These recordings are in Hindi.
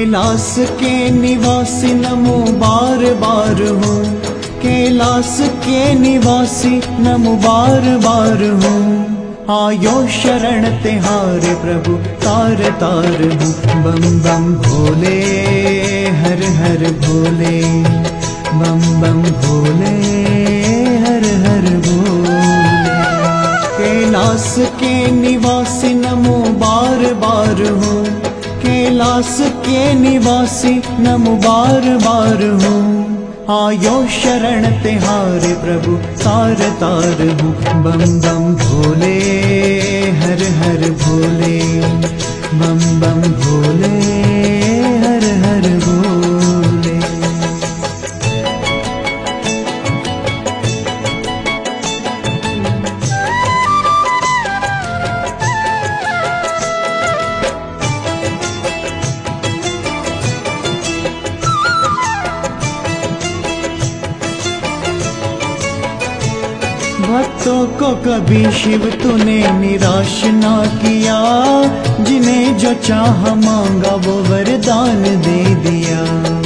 कैलाश के निवासी नमो बार बार हूँ, कैलाश के निवासी नमो बार बार हूँ। आयो शरण तिहारे प्रभु तार तार हूँ। बम बम भोले हर हर भोले, बम बम भोले हर हर भोले। कैलाश के निवासी नमो बार बार हूँ, कैलाश के निवासी नमो बार बार हूँ। आयो शरण तिहारे प्रभु तार तार हूँ। बम बम भोले हर हर भोले, बम बम भोले हर हर भोले। भक्तों को कभी शिव तूने निराश ना किया, जिन्हें जो चाह मांगा वो वरदान दे दिया।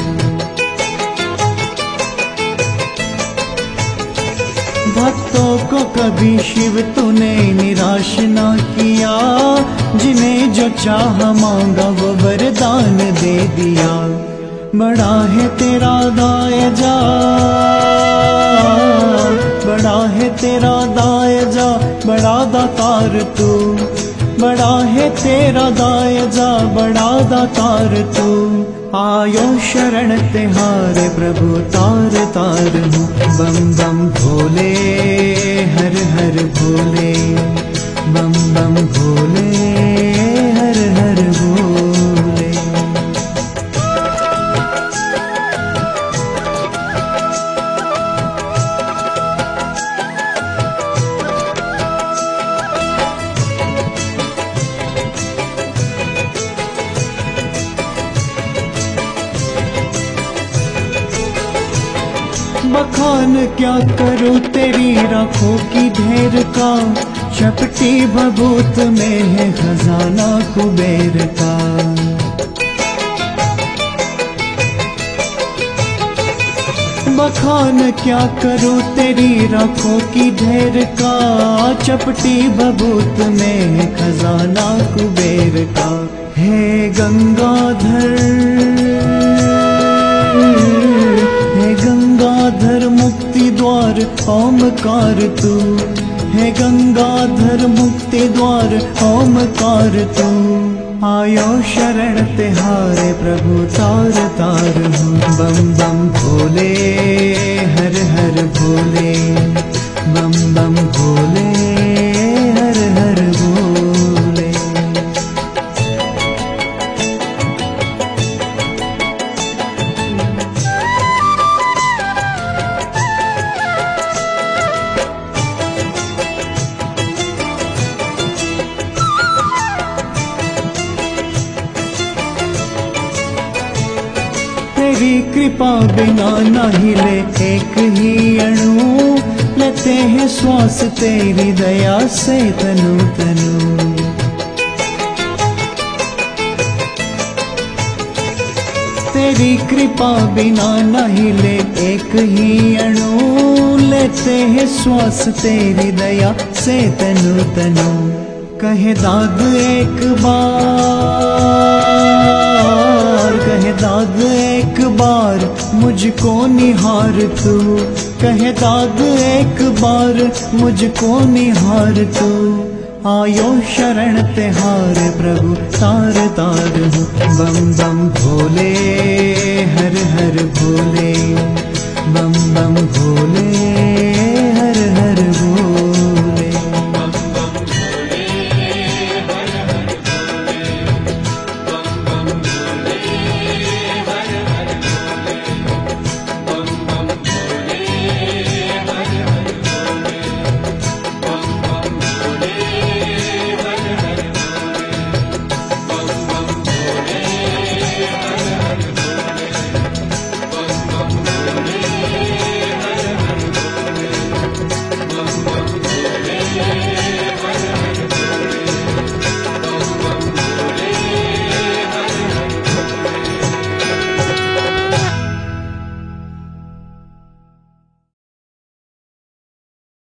भक्तों को कभी शिव तूने निराश ना किया, जिन्हें जो चाह मांगा वो वरदान दे दिया। बड़ा है तेरा दायजा, बड़ा है तेरा दायजा, बड़ा दातार तू। बड़ा है तेरा दायजा, बड़ा दातार तू। आयो शरण तिहारे प्रभु तार तार हूँ। बम बम भोले हर हर भोले, बम बम भोले हर हर भोले। बखान क्या करूं तेरी राखों की ढेर का, चपटी भभूत में है खजाना कुबेर का। बखान क्या करूं तेरी राखों की ढेर का, चपटी भभूत में है खजाना कुबेर का। हे गंगाधर, हे गंगाधर मुक्ति द्वार ओमकार तू। हे गंगाधर मुक्ति द्वार ओमकार तू। आयो शरण तिहारे प्रभु तार तार हूँ। बम बम भोले हर हर भोले, बम बम भोले हर हर भोले। तेरी कृपा बिना न हिले एक ही अणु, लेते हैं श्वास तेरी दया से तनु तनु। तेरी कृपा बिना न हिले एक ही अणु, लेते हैं श्वास तेरी दया से तनु तनु। कहे दाद एक बार, कहे दाद एक बार मुझको निहार तू। कहे दाद एक बार मुझको निहार तू। आयो शरण तिहारे प्रभु तार तार हूँ। बम बम भोले